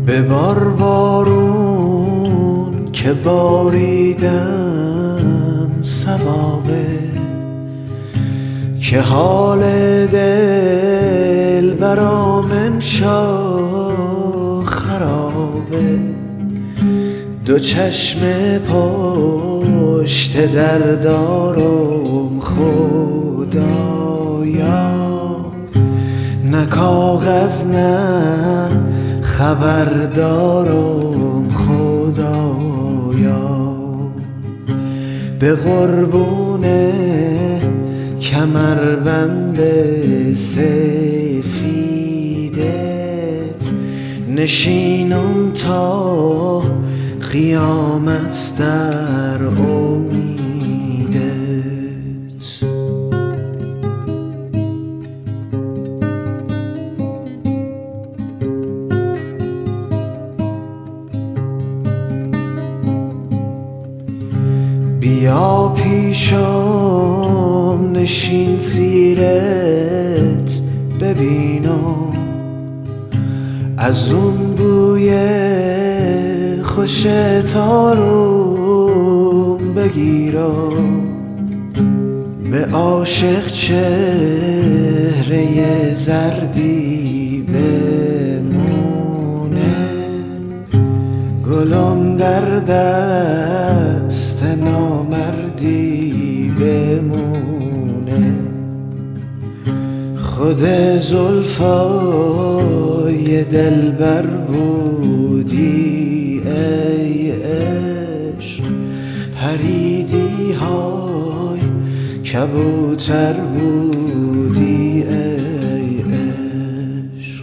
ببار بارون که باریدم ثوابه، که حال دل برام امشب خرابه. دو چشم پشت در دارم خدایا، نه کاغذ نه خبر دارم خدایا. به قربون کمربند سفیدت نشینم تا قیامت در امیدت. بیا پیشم نشین سیرت ببینم، از اون بوی خوش تارم بگیرم. به عاشق چهره زردی بمونه، گلم در دست نامردی بمونه. خود زلفای دلبر بودی ای عشق، پریدی های کبوتر بودی ای عشق.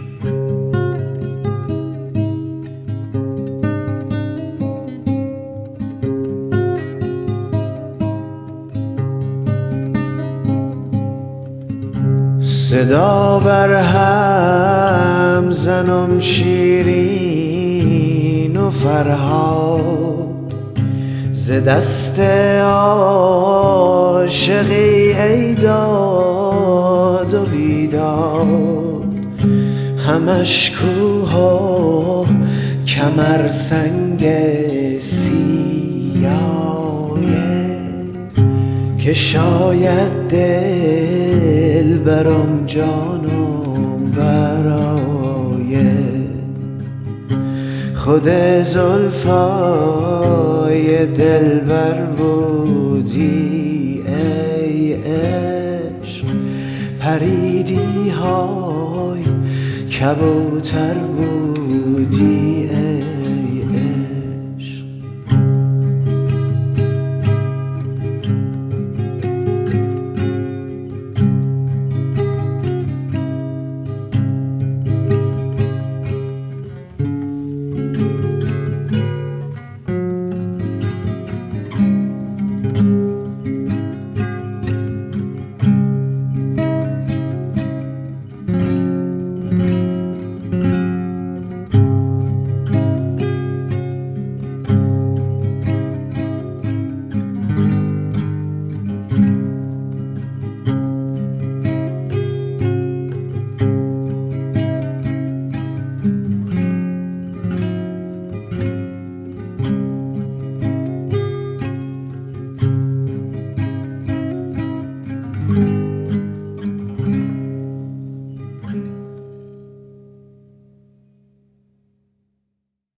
صدا بر هم زنم شیرین و فرهاد، ز دست عاشقی ای داد و بیداد. همش کوه و کمر سنگ سیایه، که شاید دل برام جانم برایه. خود زلفای دلبر بودی ای عشق، پریدی های کبوتر بودی ای